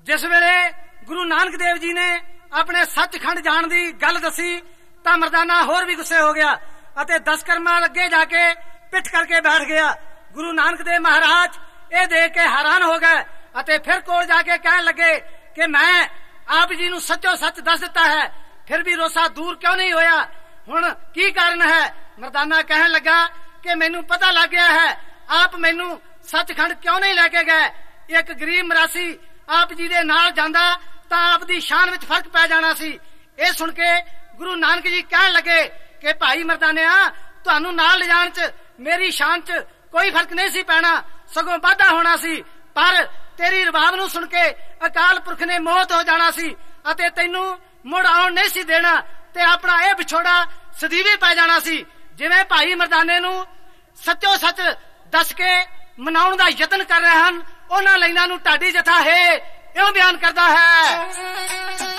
जिस वेले गुरु नानक देव जी ने अपने सचखंड जाण दी गल दसी तां मर्दाना होर भी गुस्से हो गया अते 10 कर्मां अगे जाके पिठ करके बैठ गया। गुरु नानक देव महाराज ये देख के हैरान हो गए अते फिर कोल जाके कहन लगे कि मैं आप जी नूं सचो सच दस दिता है, फिर भी रोसा दूर क्यों नहीं होया, हुण की कारण है। मर्दाना कहन लगा कि मैनू पता लग गया है, आप मैनू सचखंड क्यों नहीं लेके गए। एक गरीब मरासी आप जी दे नाल जांदा तां आप दी शान विच फर्क पै जाना सी। ये सुन के गुरु नानक जी कहन लगे कि भाई मर्दानिया तुहानू नाल ले जाण च मेरी शान च कोई फर्क नहीं सी पैना, सगों वाधा होना सी, पर तेरी रबाब नू सुन के अकाल पुरख ने मौत हो जाना सी अते तैनू मुड़ आउण नहीं सी देना ते अपना यह विछोड़ा सदीवी पै जाना सी। जिवें भाई मर्दाने नू सचो सच दस के मनाउण दा यतन कर रहे हन, उन्हां लाइनां नू ढाडी जथा है इउं बयान करदा है।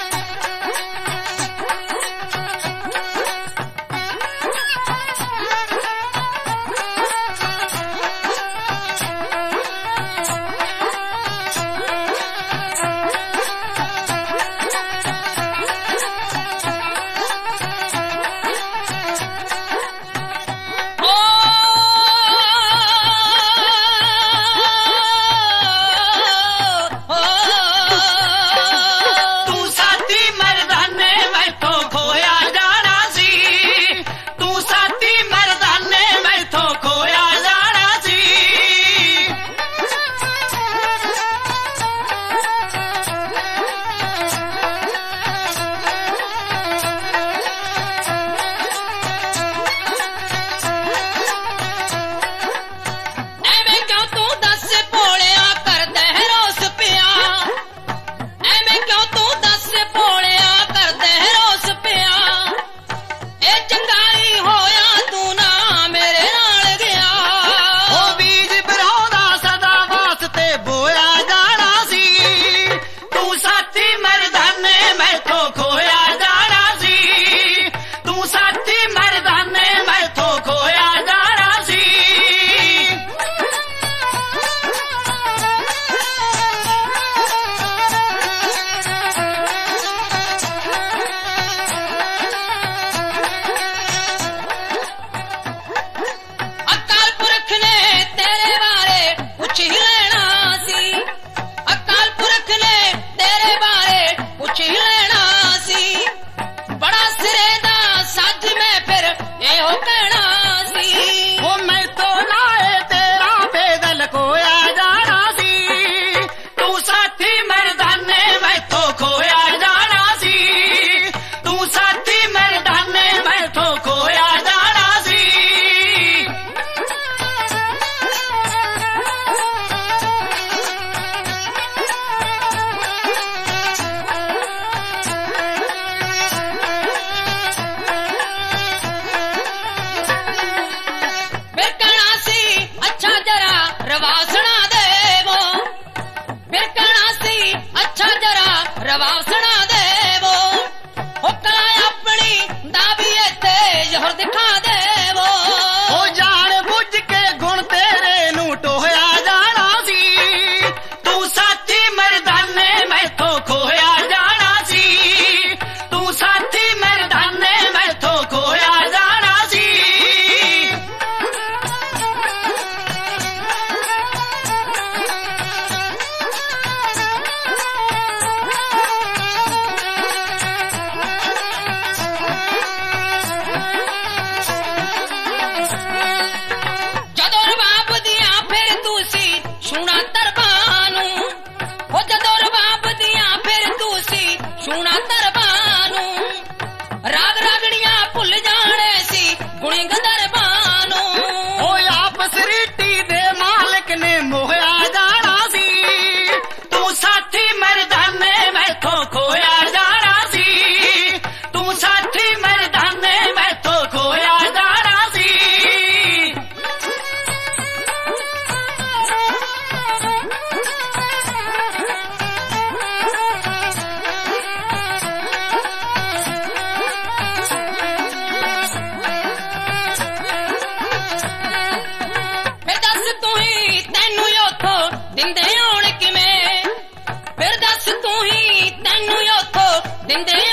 ਕਹਿੰਦੇ